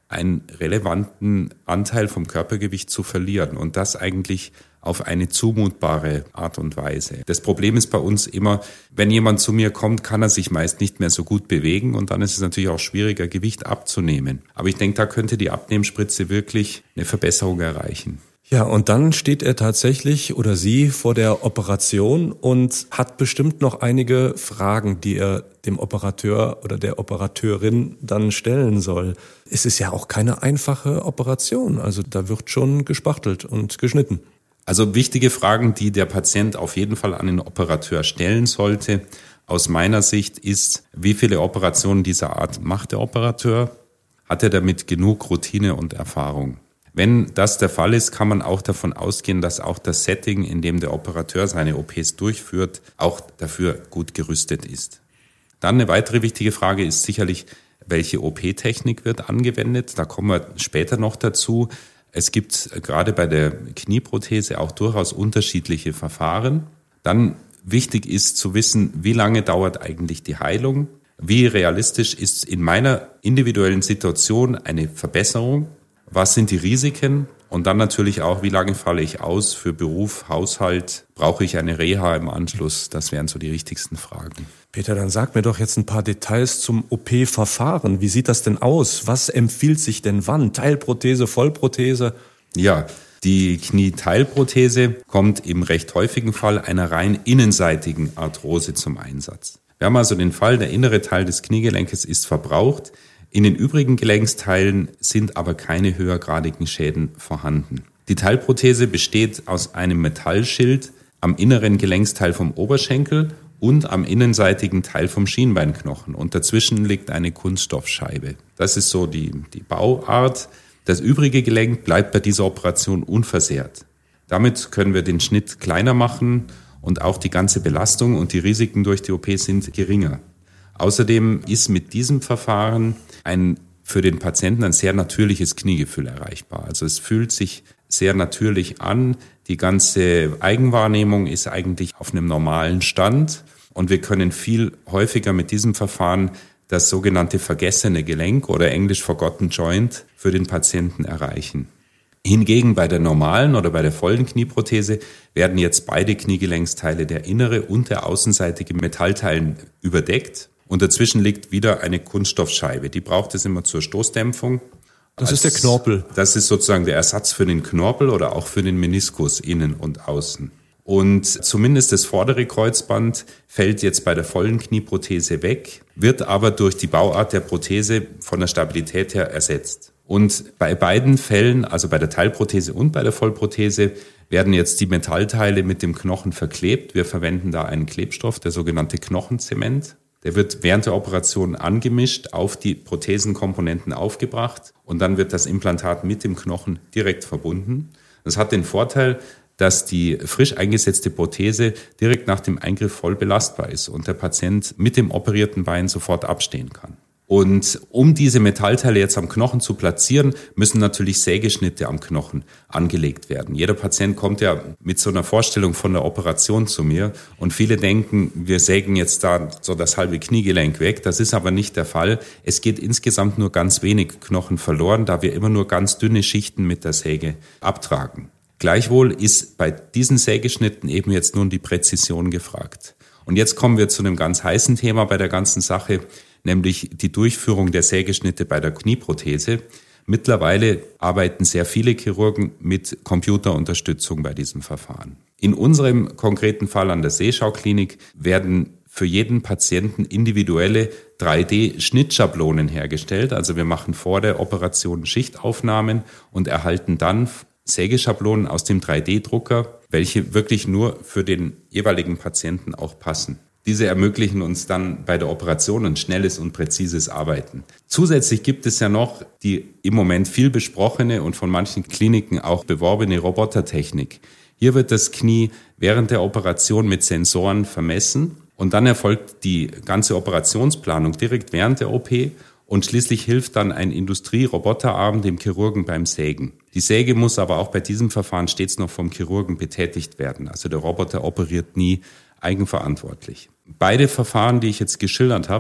einen relevanten Anteil vom Körpergewicht zu verlieren und das eigentlich auf eine zumutbare Art und Weise. Das Problem ist bei uns immer, wenn jemand zu mir kommt, kann er sich meist nicht mehr so gut bewegen und dann ist es natürlich auch schwieriger, Gewicht abzunehmen. Aber ich denke, da könnte die Abnehmspritze wirklich eine Verbesserung erreichen. Ja, und dann steht er tatsächlich oder sie vor der Operation und hat bestimmt noch einige Fragen, die er dem Operateur oder der Operateurin dann stellen soll. Es ist ja auch keine einfache Operation, also da wird schon gespachtelt und geschnitten. Also wichtige Fragen, die der Patient auf jeden Fall an den Operateur stellen sollte, aus meiner Sicht ist, wie viele Operationen dieser Art macht der Operateur? Hat er damit genug Routine und Erfahrung? Wenn das der Fall ist, kann man auch davon ausgehen, dass auch das Setting, in dem der Operateur seine O Ps durchführt, auch dafür gut gerüstet ist. Dann eine weitere wichtige Frage ist sicherlich, welche O P-Technik wird angewendet? Da kommen wir später noch dazu. Es gibt gerade bei der Knieprothese auch durchaus unterschiedliche Verfahren. Dann wichtig ist zu wissen, wie lange dauert eigentlich die Heilung? Wie realistisch ist in meiner individuellen Situation eine Verbesserung? Was sind die Risiken? Und dann natürlich auch, wie lange falle ich aus für Beruf, Haushalt? Brauche ich eine Reha im Anschluss? Das wären so die wichtigsten Fragen. Peter, dann sag mir doch jetzt ein paar Details zum O P-Verfahren. Wie sieht das denn aus? Was empfiehlt sich denn wann? Teilprothese, Vollprothese? Ja, die Knieteilprothese kommt im recht häufigen Fall einer rein innenseitigen Arthrose zum Einsatz. Wir haben also den Fall, der innere Teil des Kniegelenkes ist verbraucht. In den übrigen Gelenksteilen sind aber keine höhergradigen Schäden vorhanden. Die Teilprothese besteht aus einem Metallschild am inneren Gelenksteil vom Oberschenkel und am innenseitigen Teil vom Schienbeinknochen. Und dazwischen liegt eine Kunststoffscheibe. Das ist so die, die Bauart. Das übrige Gelenk bleibt bei dieser Operation unversehrt. Damit können wir den Schnitt kleiner machen und auch die ganze Belastung und die Risiken durch die O P sind geringer. Außerdem ist mit diesem Verfahren ein für den Patienten ein sehr natürliches Kniegefühl erreichbar. Also es fühlt sich sehr natürlich an. Die ganze Eigenwahrnehmung ist eigentlich auf einem normalen Stand und wir können viel häufiger mit diesem Verfahren das sogenannte vergessene Gelenk oder englisch forgotten joint für den Patienten erreichen. Hingegen bei der normalen oder bei der vollen Knieprothese werden jetzt beide Kniegelenksteile, der innere und der außenseitige Metallteil, überdeckt. Und dazwischen liegt wieder eine Kunststoffscheibe. Die braucht es immer zur Stoßdämpfung. Das Als, ist der Knorpel. Das ist sozusagen der Ersatz für den Knorpel oder auch für den Meniskus innen und außen. Und zumindest das vordere Kreuzband fällt jetzt bei der vollen Knieprothese weg, wird aber durch die Bauart der Prothese von der Stabilität her ersetzt. Und bei beiden Fällen, also bei der Teilprothese und bei der Vollprothese, werden jetzt die Metallteile mit dem Knochen verklebt. Wir verwenden da einen Klebstoff, der sogenannte Knochenzement. Der wird während der Operation angemischt, auf die Prothesenkomponenten aufgebracht und dann wird das Implantat mit dem Knochen direkt verbunden. Das hat den Vorteil, dass die frisch eingesetzte Prothese direkt nach dem Eingriff voll belastbar ist und der Patient mit dem operierten Bein sofort abstehen kann. Und um diese Metallteile jetzt am Knochen zu platzieren, müssen natürlich Sägeschnitte am Knochen angelegt werden. Jeder Patient kommt ja mit so einer Vorstellung von der Operation zu mir und viele denken, wir sägen jetzt da so das halbe Kniegelenk weg. Das ist aber nicht der Fall. Es geht insgesamt nur ganz wenig Knochen verloren, da wir immer nur ganz dünne Schichten mit der Säge abtragen. Gleichwohl ist bei diesen Sägeschnitten eben jetzt nun die Präzision gefragt. Und jetzt kommen wir zu einem ganz heißen Thema bei der ganzen Sache, nämlich die Durchführung der Sägeschnitte bei der Knieprothese. Mittlerweile arbeiten sehr viele Chirurgen mit Computerunterstützung bei diesem Verfahren. In unserem konkreten Fall an der Seeschau-Klinik werden für jeden Patienten individuelle drei D-Schnittschablonen hergestellt. Also wir machen vor der Operation Schichtaufnahmen und erhalten dann Sägeschablonen aus dem drei D-Drucker, welche wirklich nur für den jeweiligen Patienten auch passen. Diese ermöglichen uns dann bei der Operation ein schnelles und präzises Arbeiten. Zusätzlich gibt es ja noch die im Moment viel besprochene und von manchen Kliniken auch beworbene Robotertechnik. Hier wird das Knie während der Operation mit Sensoren vermessen und dann erfolgt die ganze Operationsplanung direkt während der O P und schließlich hilft dann ein Industrie-Roboterarm dem Chirurgen beim Sägen. Die Säge muss aber auch bei diesem Verfahren stets noch vom Chirurgen betätigt werden. Also der Roboter operiert nie eigenverantwortlich. Beide Verfahren, die ich jetzt geschildert habe,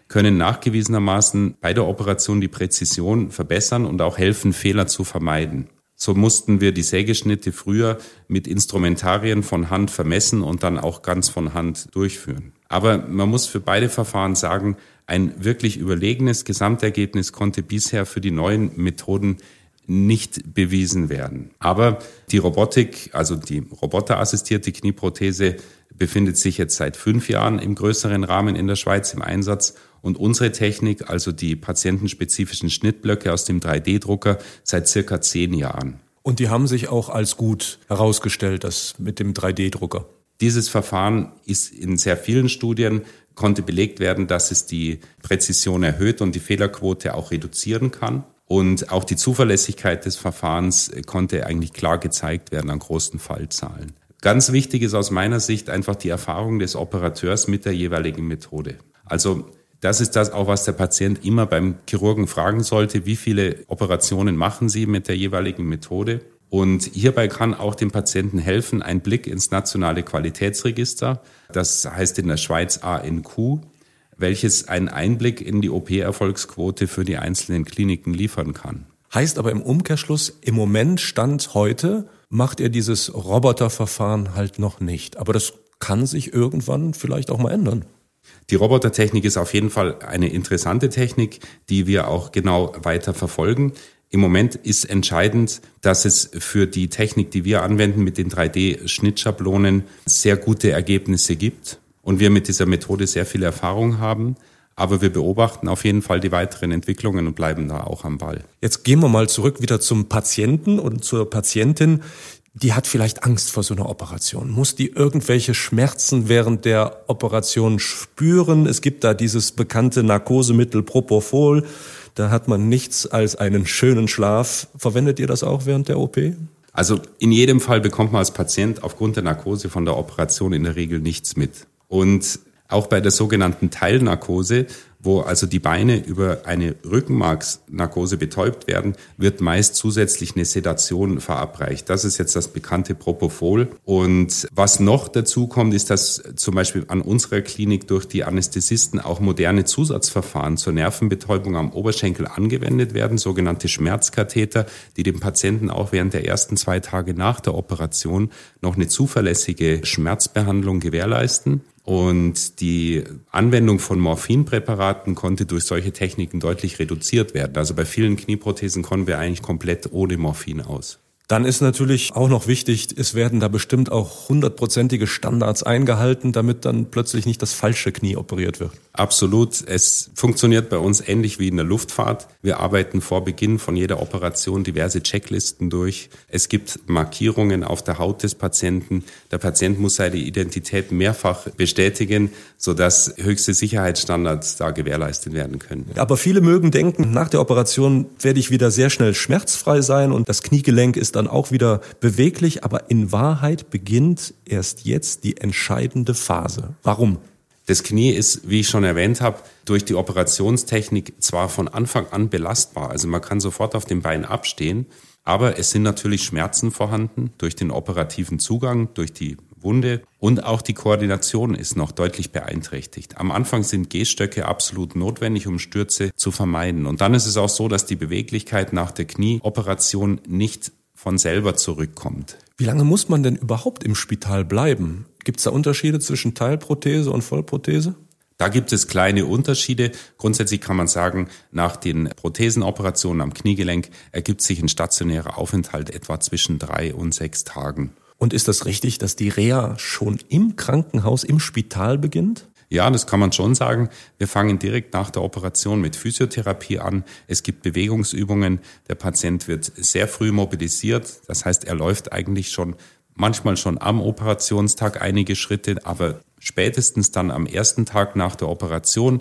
können nachgewiesenermaßen bei der Operation die Präzision verbessern und auch helfen, Fehler zu vermeiden. So mussten wir die Sägeschnitte früher mit Instrumentarien von Hand vermessen und dann auch ganz von Hand durchführen. Aber man muss für beide Verfahren sagen, ein wirklich überlegenes Gesamtergebnis konnte bisher für die neuen Methoden nicht bewiesen werden. Aber die Robotik, also die roboterassistierte Knieprothese, befindet sich jetzt seit fünf Jahren im größeren Rahmen in der Schweiz im Einsatz und unsere Technik, also die patientenspezifischen Schnittblöcke aus dem drei D Drucker, seit circa zehn Jahren. Und die haben sich auch als gut herausgestellt, das mit dem drei D Drucker. Dieses Verfahren ist in sehr vielen Studien, konnte belegt werden, dass es die Präzision erhöht und die Fehlerquote auch reduzieren kann. Und auch die Zuverlässigkeit des Verfahrens konnte eigentlich klar gezeigt werden an großen Fallzahlen. Ganz wichtig ist aus meiner Sicht einfach die Erfahrung des Operateurs mit der jeweiligen Methode. Also das ist das auch, was der Patient immer beim Chirurgen fragen sollte. Wie viele Operationen machen Sie mit der jeweiligen Methode? Und hierbei kann auch dem Patienten helfen, ein Blick ins nationale Qualitätsregister, das heißt in der Schweiz A N Q, welches einen Einblick in die O P-Erfolgsquote für die einzelnen Kliniken liefern kann. Heißt aber im Umkehrschluss, im Moment, Stand heute, macht er dieses Roboterverfahren halt noch nicht. Aber das kann sich irgendwann vielleicht auch mal ändern. Die Robotertechnik ist auf jeden Fall eine interessante Technik, die wir auch genau weiter verfolgen. Im Moment ist entscheidend, dass es für die Technik, die wir anwenden mit den drei D Schnittschablonen, sehr gute Ergebnisse gibt und wir mit dieser Methode sehr viel Erfahrung haben. Aber wir beobachten auf jeden Fall die weiteren Entwicklungen und bleiben da auch am Ball. Jetzt gehen wir mal zurück wieder zum Patienten und zur Patientin. Die hat vielleicht Angst vor so einer Operation. Muss die irgendwelche Schmerzen während der Operation spüren? Es gibt da dieses bekannte Narkosemittel Propofol. Da hat man nichts als einen schönen Schlaf. Verwendet ihr das auch während der O P? Also in jedem Fall bekommt man als Patient aufgrund der Narkose von der Operation in der Regel nichts mit. Und auch bei der sogenannten Teilnarkose, wo also die Beine über eine Rückenmarksnarkose betäubt werden, wird meist zusätzlich eine Sedation verabreicht. Das ist jetzt das bekannte Propofol. Und was noch dazu kommt, ist, dass zum Beispiel an unserer Klinik durch die Anästhesisten auch moderne Zusatzverfahren zur Nervenbetäubung am Oberschenkel angewendet werden, sogenannte Schmerzkatheter, die dem Patienten auch während der ersten zwei Tage nach der Operation noch eine zuverlässige Schmerzbehandlung gewährleisten. Und die Anwendung von Morphinpräparaten konnte durch solche Techniken deutlich reduziert werden. Also bei vielen Knieprothesen kommen wir eigentlich komplett ohne Morphin aus. Dann ist natürlich auch noch wichtig, es werden da bestimmt auch hundertprozentige Standards eingehalten, damit dann plötzlich nicht das falsche Knie operiert wird. Absolut. Es funktioniert bei uns ähnlich wie in der Luftfahrt. Wir arbeiten vor Beginn von jeder Operation diverse Checklisten durch. Es gibt Markierungen auf der Haut des Patienten. Der Patient muss seine Identität mehrfach bestätigen, sodass höchste Sicherheitsstandards da gewährleistet werden können. Aber viele mögen denken, nach der Operation werde ich wieder sehr schnell schmerzfrei sein und das Kniegelenk ist dann auch wieder beweglich. Aber in Wahrheit beginnt erst jetzt die entscheidende Phase. Warum? Das Knie ist, wie ich schon erwähnt habe, durch die Operationstechnik zwar von Anfang an belastbar, also man kann sofort auf dem Bein abstehen, aber es sind natürlich Schmerzen vorhanden durch den operativen Zugang, durch die Wunde und auch die Koordination ist noch deutlich beeinträchtigt. Am Anfang sind Gehstöcke absolut notwendig, um Stürze zu vermeiden. Und dann ist es auch so, dass die Beweglichkeit nach der Knieoperation nicht von selber zurückkommt. Wie lange muss man denn überhaupt im Spital bleiben? Gibt es da Unterschiede zwischen Teilprothese und Vollprothese? Da gibt es kleine Unterschiede. Grundsätzlich kann man sagen, nach den Prothesenoperationen am Kniegelenk ergibt sich ein stationärer Aufenthalt etwa zwischen drei und sechs Tagen. Und ist das richtig, dass die Reha schon im Krankenhaus, im Spital beginnt? Ja, das kann man schon sagen. Wir fangen direkt nach der Operation mit Physiotherapie an. Es gibt Bewegungsübungen. Der Patient wird sehr früh mobilisiert. Das heißt, er läuft eigentlich schon manchmal schon am Operationstag einige Schritte, aber spätestens dann am ersten Tag nach der Operation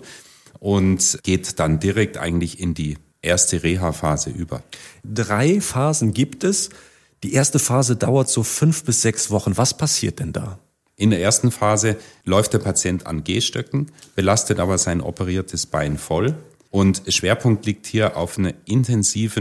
und geht dann direkt eigentlich in die erste Reha-Phase über. Drei Phasen gibt es. Die erste Phase dauert so fünf bis sechs Wochen. Was passiert denn da? In der ersten Phase läuft der Patient an Gehstöcken, belastet aber sein operiertes Bein voll. Und Schwerpunkt liegt hier auf einer intensiven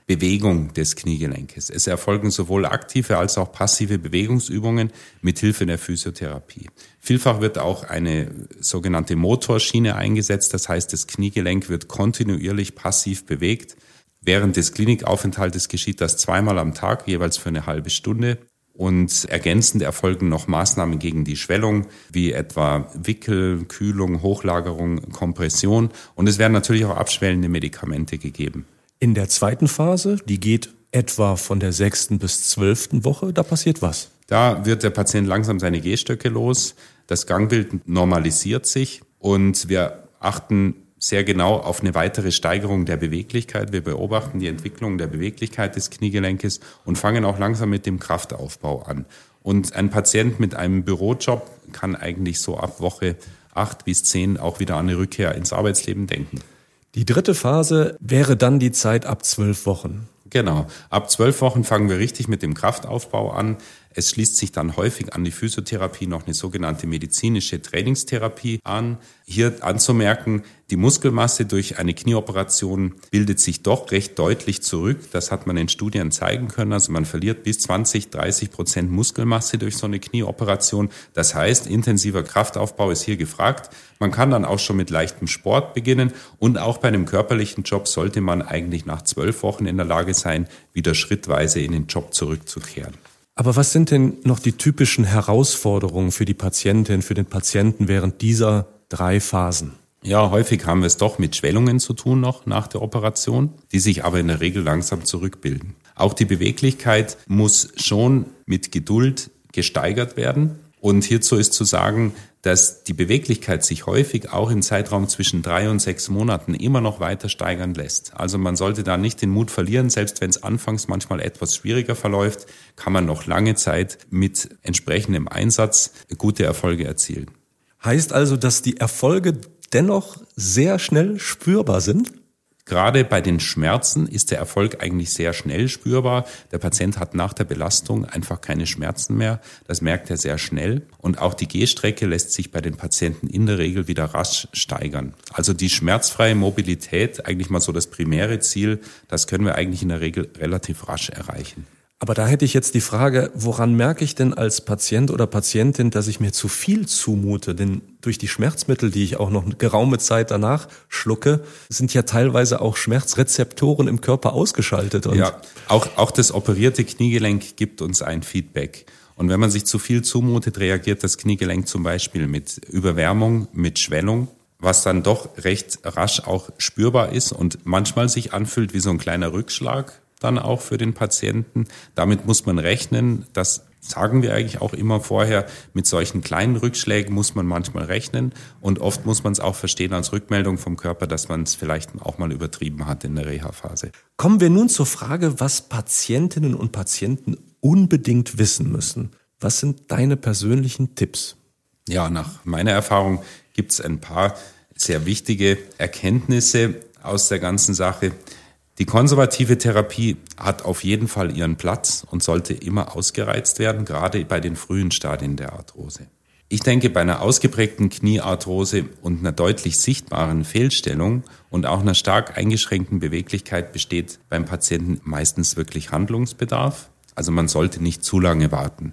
Bewegung des Kniegelenkes. Es erfolgen sowohl aktive als auch passive Bewegungsübungen mit Hilfe der Physiotherapie. Vielfach wird auch eine sogenannte Motorschiene eingesetzt, das heißt, das Kniegelenk wird kontinuierlich passiv bewegt. Während des Klinikaufenthaltes geschieht das zweimal am Tag, jeweils für eine halbe Stunde. Und ergänzend erfolgen noch Maßnahmen gegen die Schwellung, wie etwa Wickel, Kühlung, Hochlagerung, Kompression. Und es werden natürlich auch abschwellende Medikamente gegeben. In der zweiten Phase, die geht etwa von der sechsten bis zwölften Woche, da passiert was? Da wird der Patient langsam seine Gehstöcke los, das Gangbild normalisiert sich und wir achten sehr genau auf eine weitere Steigerung der Beweglichkeit. Wir beobachten die Entwicklung der Beweglichkeit des Kniegelenkes und fangen auch langsam mit dem Kraftaufbau an. Und ein Patient mit einem Bürojob kann eigentlich so ab Woche acht bis zehn auch wieder an eine Rückkehr ins Arbeitsleben denken. Die dritte Phase wäre dann die Zeit ab zwölf Wochen. Genau. Ab zwölf Wochen fangen wir richtig mit dem Kraftaufbau an. Es schließt sich dann häufig an die Physiotherapie noch eine sogenannte medizinische Trainingstherapie an. Hier anzumerken, die Muskelmasse durch eine Knieoperation bildet sich doch recht deutlich zurück. Das hat man in Studien zeigen können. Also man verliert bis zwanzig, dreißig Prozent Muskelmasse durch so eine Knieoperation. Das heißt, intensiver Kraftaufbau ist hier gefragt. Man kann dann auch schon mit leichtem Sport beginnen. Und auch bei einem körperlichen Job sollte man eigentlich nach zwölf Wochen in der Lage sein, wieder schrittweise in den Job zurückzukehren. Aber was sind denn noch die typischen Herausforderungen für die Patientin, für den Patienten während dieser drei Phasen? Ja, häufig haben wir es doch mit Schwellungen zu tun noch nach der Operation, die sich aber in der Regel langsam zurückbilden. Auch die Beweglichkeit muss schon mit Geduld gesteigert werden. Und hierzu ist zu sagen, dass die Beweglichkeit sich häufig auch im Zeitraum zwischen drei und sechs Monaten immer noch weiter steigern lässt. Also man sollte da nicht den Mut verlieren, selbst wenn es anfangs manchmal etwas schwieriger verläuft, kann man noch lange Zeit mit entsprechendem Einsatz gute Erfolge erzielen. Heißt also, dass die Erfolge dennoch sehr schnell spürbar sind? Gerade bei den Schmerzen ist der Erfolg eigentlich sehr schnell spürbar. Der Patient hat nach der Belastung einfach keine Schmerzen mehr. Das merkt er sehr schnell. Und auch die Gehstrecke lässt sich bei den Patienten in der Regel wieder rasch steigern. Also die schmerzfreie Mobilität, eigentlich mal so das primäre Ziel, das können wir eigentlich in der Regel relativ rasch erreichen. Aber da hätte ich jetzt die Frage, woran merke ich denn als Patient oder Patientin, dass ich mir zu viel zumute? Denn durch die Schmerzmittel, die ich auch noch eine geraume Zeit danach schlucke, sind ja teilweise auch Schmerzrezeptoren im Körper ausgeschaltet. Und ja, auch, auch das operierte Kniegelenk gibt uns ein Feedback. Und wenn man sich zu viel zumutet, reagiert das Kniegelenk zum Beispiel mit Überwärmung, mit Schwellung, was dann doch recht rasch auch spürbar ist und manchmal sich anfühlt wie so ein kleiner Rückschlag. Dann auch für den Patienten. Damit muss man rechnen. Das sagen wir eigentlich auch immer vorher. Mit solchen kleinen Rückschlägen muss man manchmal rechnen. Und oft muss man es auch verstehen als Rückmeldung vom Körper, dass man es vielleicht auch mal übertrieben hat in der Reha-Phase. Kommen wir nun zur Frage, was Patientinnen und Patienten unbedingt wissen müssen. Was sind deine persönlichen Tipps? Ja, nach meiner Erfahrung gibt es ein paar sehr wichtige Erkenntnisse aus der ganzen Sache. Die konservative Therapie hat auf jeden Fall ihren Platz und sollte immer ausgereizt werden, gerade bei den frühen Stadien der Arthrose. Ich denke, bei einer ausgeprägten Kniearthrose und einer deutlich sichtbaren Fehlstellung und auch einer stark eingeschränkten Beweglichkeit besteht beim Patienten meistens wirklich Handlungsbedarf. Also man sollte nicht zu lange warten.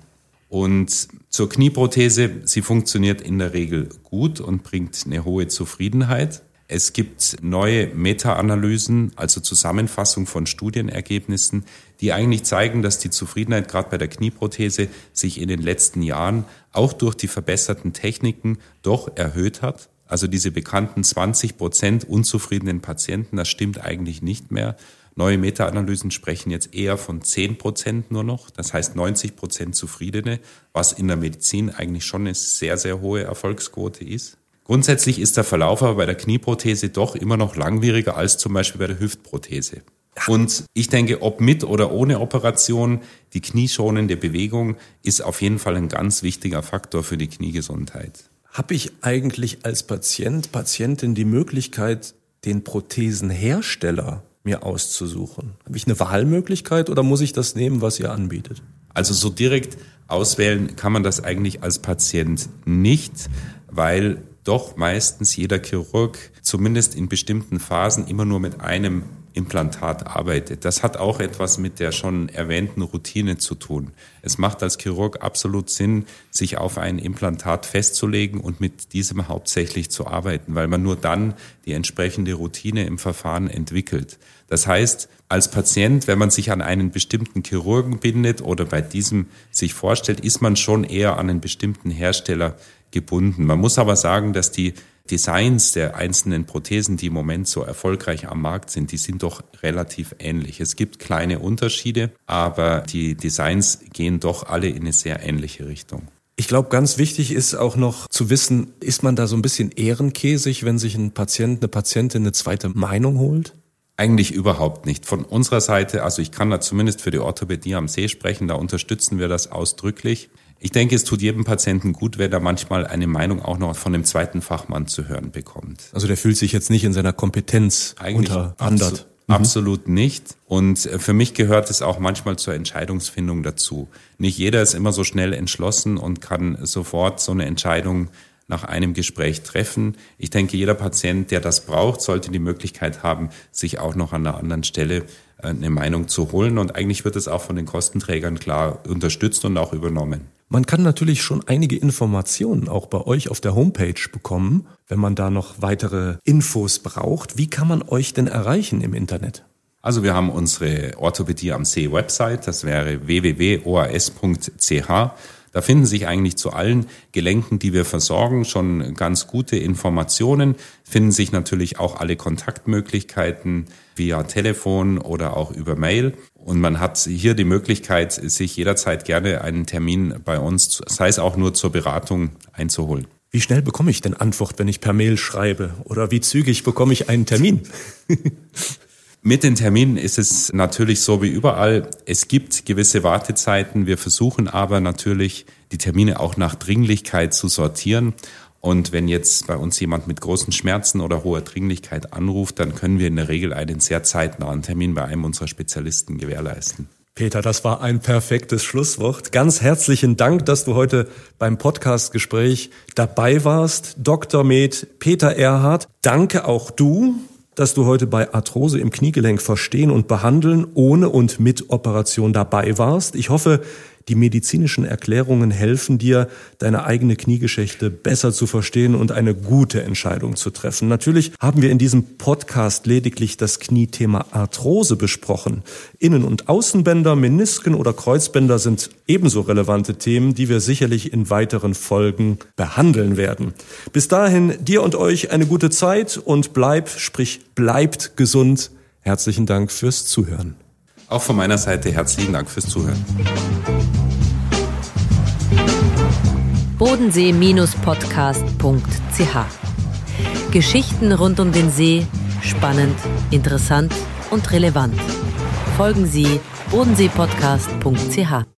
Und zur Knieprothese, sie funktioniert in der Regel gut und bringt eine hohe Zufriedenheit. Es gibt neue Meta-Analysen, also Zusammenfassung von Studienergebnissen, die eigentlich zeigen, dass die Zufriedenheit gerade bei der Knieprothese sich in den letzten Jahren auch durch die verbesserten Techniken doch erhöht hat. Also diese bekannten zwanzig Prozent unzufriedenen Patienten, das stimmt eigentlich nicht mehr. Neue Meta-Analysen sprechen jetzt eher von zehn Prozent nur noch, das heißt neunzig Prozent Zufriedene, was in der Medizin eigentlich schon eine sehr, sehr hohe Erfolgsquote ist. Grundsätzlich ist der Verlauf aber bei der Knieprothese doch immer noch langwieriger als zum Beispiel bei der Hüftprothese. Und ich denke, ob mit oder ohne Operation, die knieschonende Bewegung ist auf jeden Fall ein ganz wichtiger Faktor für die Kniegesundheit. Habe ich eigentlich als Patient, Patientin die Möglichkeit, den Prothesenhersteller mir auszusuchen? Habe ich eine Wahlmöglichkeit oder muss ich das nehmen, was ihr anbietet? Also so direkt auswählen kann man das eigentlich als Patient nicht, weil doch meistens jeder Chirurg zumindest in bestimmten Phasen immer nur mit einem Implantat arbeitet. Das hat auch etwas mit der schon erwähnten Routine zu tun. Es macht als Chirurg absolut Sinn, sich auf ein Implantat festzulegen und mit diesem hauptsächlich zu arbeiten, weil man nur dann die entsprechende Routine im Verfahren entwickelt. Das heißt, als Patient, wenn man sich an einen bestimmten Chirurgen bindet oder bei diesem sich vorstellt, ist man schon eher an einen bestimmten Hersteller gebunden. Man muss aber sagen, dass die Designs der einzelnen Prothesen, die im Moment so erfolgreich am Markt sind, die sind doch relativ ähnlich. Es gibt kleine Unterschiede, aber die Designs gehen doch alle in eine sehr ähnliche Richtung. Ich glaube, ganz wichtig ist auch noch zu wissen, ist man da so ein bisschen ehrenkäsig, wenn sich ein Patient, eine Patientin eine zweite Meinung holt? Eigentlich überhaupt nicht. Von unserer Seite, also ich kann da zumindest für die Orthopädie am See sprechen, da unterstützen wir das ausdrücklich. Ich denke, es tut jedem Patienten gut, wenn er manchmal eine Meinung auch noch von einem zweiten Fachmann zu hören bekommt. Also der fühlt sich jetzt nicht in seiner Kompetenz Eigentlich unterwandert. Mhm. Absolut nicht. Und für mich gehört es auch manchmal zur Entscheidungsfindung dazu. Nicht jeder ist immer so schnell entschlossen und kann sofort so eine Entscheidung nach einem Gespräch treffen. Ich denke, jeder Patient, der das braucht, sollte die Möglichkeit haben, sich auch noch an einer anderen Stelle eine Meinung zu holen. Und eigentlich wird es auch von den Kostenträgern klar unterstützt und auch übernommen. Man kann natürlich schon einige Informationen auch bei euch auf der Homepage bekommen, wenn man da noch weitere Infos braucht. Wie kann man euch denn erreichen im Internet? Also wir haben unsere Orthopädie am See Website, das wäre w w w punkt o a s punkt c h. Da finden sich eigentlich zu allen Gelenken, die wir versorgen, schon ganz gute Informationen. Finden sich natürlich auch alle Kontaktmöglichkeiten via Telefon oder auch über Mail. Und man hat hier die Möglichkeit, sich jederzeit gerne einen Termin bei uns, sei es auch nur zur Beratung, einzuholen. Wie schnell bekomme ich denn Antwort, wenn ich per Mail schreibe? Oder wie zügig bekomme ich einen Termin? Mit den Terminen ist es natürlich so wie überall. Es gibt gewisse Wartezeiten. Wir versuchen aber natürlich, die Termine auch nach Dringlichkeit zu sortieren. Und wenn jetzt bei uns jemand mit großen Schmerzen oder hoher Dringlichkeit anruft, dann können wir in der Regel einen sehr zeitnahen Termin bei einem unserer Spezialisten gewährleisten. Peter, das war ein perfektes Schlusswort. Ganz herzlichen Dank, dass du heute beim Podcast-Gespräch dabei warst. Doktor Med Peter Erhardt, danke auch du, dass du heute bei Arthrose im Kniegelenk verstehen und behandeln ohne und mit Operation dabei warst. Ich hoffe, die medizinischen Erklärungen helfen dir, deine eigene Kniegeschichte besser zu verstehen und eine gute Entscheidung zu treffen. Natürlich haben wir in diesem Podcast lediglich das Kniethema Arthrose besprochen. Innen- und Außenbänder, Menisken oder Kreuzbänder sind ebenso relevante Themen, die wir sicherlich in weiteren Folgen behandeln werden. Bis dahin dir und euch eine gute Zeit und bleib, sprich bleibt gesund. Herzlichen Dank fürs Zuhören. Auch von meiner Seite herzlichen Dank fürs Zuhören. bodensee Podcast punkt c h. Geschichten rund um den See, spannend, interessant und relevant. Folgen Sie bodensee Podcast punkt c h.